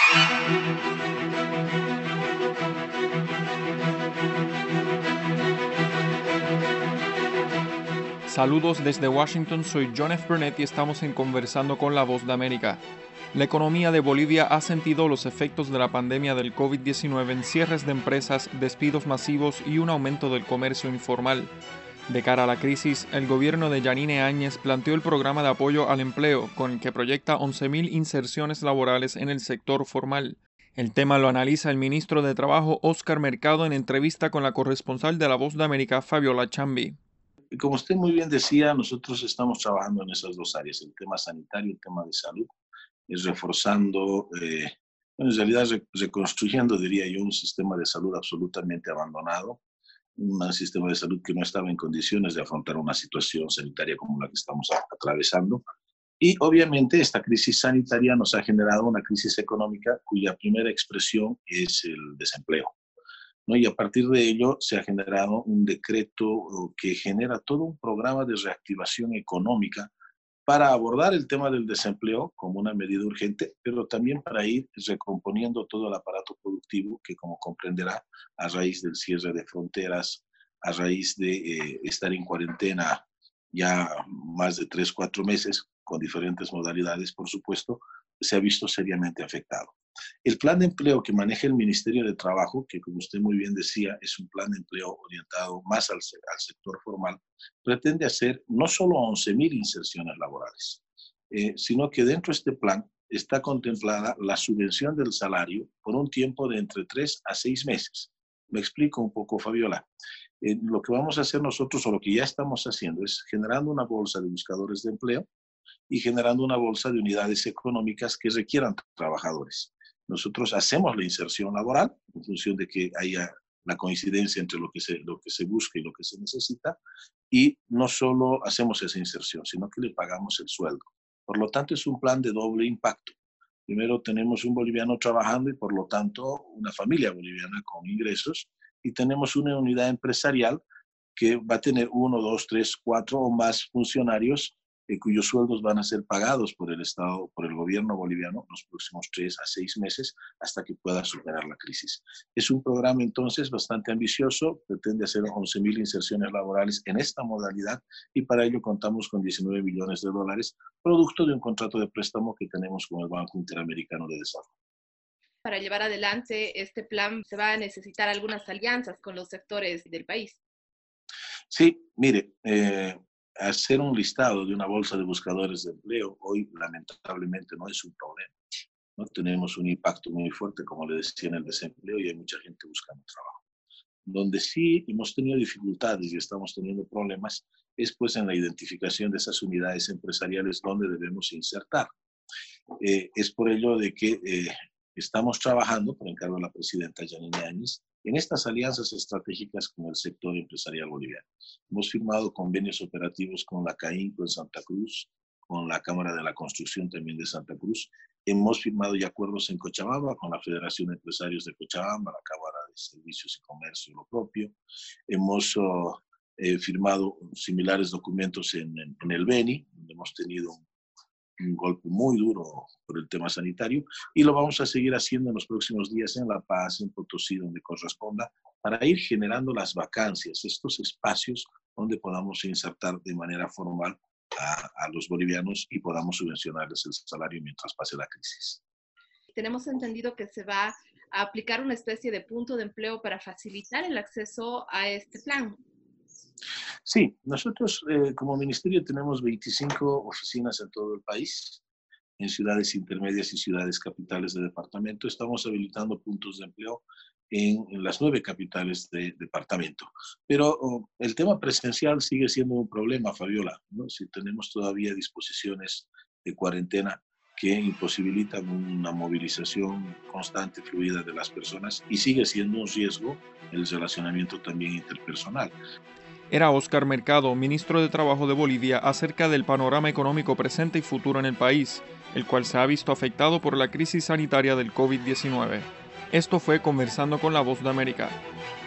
Saludos desde Washington, soy John F. Burnett y estamos en Conversando con la Voz de América. La economía de Bolivia ha sentido los efectos de la pandemia del COVID-19 en cierres de empresas, despidos masivos y un aumento del comercio informal. De cara a la crisis, el gobierno de Yanine Áñez planteó el programa de apoyo al empleo, con el que proyecta 11.000 inserciones laborales en el sector formal. El tema lo analiza el ministro de Trabajo, Óscar Mercado, en entrevista con la corresponsal de La Voz de América, Fabiola Chambi. Como usted muy bien decía, nosotros estamos trabajando en esas dos áreas, el tema sanitario y el tema de salud, es reforzando, en realidad reconstruyendo, diría yo, un sistema de salud absolutamente abandonado, un sistema de salud que no estaba en condiciones de afrontar una situación sanitaria como la que estamos atravesando. Y obviamente esta crisis sanitaria nos ha generado una crisis económica cuya primera expresión es el desempleo, ¿no? Y a partir de ello se ha generado un decreto que genera todo un programa de reactivación económica para abordar el tema del desempleo como una medida urgente, pero también para ir recomponiendo todo el aparato productivo que, como comprenderá, a raíz del cierre de fronteras, a raíz de estar en cuarentena ya más de 3, 4 meses, con diferentes modalidades, por supuesto, se ha visto seriamente afectado. El plan de empleo que maneja el Ministerio de Trabajo, que como usted muy bien decía, es un plan de empleo orientado más al sector formal, pretende hacer no solo 11.000 inserciones laborales, sino que dentro de este plan está contemplada la subvención del salario por un tiempo de entre 3 a 6 meses. Me explico un poco, Fabiola. Lo que vamos a hacer nosotros, o lo que ya estamos haciendo, es generando una bolsa de buscadores de empleo y generando una bolsa de unidades económicas que requieran trabajadores. Nosotros hacemos la inserción laboral en función de que haya la coincidencia entre lo que se busca y lo que se necesita, y no solo hacemos esa inserción, sino que le pagamos el sueldo. Por lo tanto, es un plan de doble impacto. Primero, tenemos un boliviano trabajando y, por lo tanto, una familia boliviana con ingresos, y tenemos una unidad empresarial que va a tener 1, 2, 3, 4 o más funcionarios cuyos sueldos van a ser pagados por el Estado, por el gobierno boliviano, los próximos 3 a 6 meses hasta que pueda superar la crisis. Es un programa entonces bastante ambicioso, pretende hacer 11.000 inserciones laborales en esta modalidad y para ello contamos con $19 millones, producto de un contrato de préstamo que tenemos con el Banco Interamericano de Desarrollo. Para llevar adelante este plan se va a necesitar algunas alianzas con los sectores del país. Sí, mire, hacer un listado de una bolsa de buscadores de empleo hoy lamentablemente no es un problema. No tenemos un impacto muy fuerte, como le decía, en el desempleo y hay mucha gente buscando trabajo. Donde sí hemos tenido dificultades y estamos teniendo problemas es pues en la identificación de esas unidades empresariales donde debemos insertar. Es por ello de que estamos trabajando, por encargo de la presidenta Yanine Áñez, en estas alianzas estratégicas con el sector empresarial boliviano. Hemos firmado convenios operativos con la CAINCO en Santa Cruz, con la Cámara de la Construcción también de Santa Cruz. Hemos firmado ya acuerdos en Cochabamba con la Federación de Empresarios de Cochabamba, la Cámara de Servicios y Comercio, lo propio. Hemos firmado similares documentos en el Beni, donde hemos tenido un golpe muy duro por el tema sanitario, y lo vamos a seguir haciendo en los próximos días en La Paz, en Potosí, donde corresponda, para ir generando las vacancias, estos espacios donde podamos insertar de manera formal a los bolivianos y podamos subvencionarles el salario mientras pase la crisis. Tenemos entendido que se va a aplicar una especie de punto de empleo para facilitar el acceso a este plan. Sí, nosotros como ministerio tenemos 25 oficinas en todo el país, en ciudades intermedias y ciudades capitales de departamento. Estamos habilitando puntos de empleo en las 9 capitales de departamento. Pero el tema presencial sigue siendo un problema, Fabiola, ¿no? Si tenemos todavía disposiciones de cuarentena que imposibilitan una movilización constante, fluida de las personas, y sigue siendo un riesgo el relacionamiento también interpersonal. Era Óscar Mercado, ministro de Trabajo de Bolivia, acerca del panorama económico presente y futuro en el país, el cual se ha visto afectado por la crisis sanitaria del COVID-19. Esto fue Conversando con la Voz de América.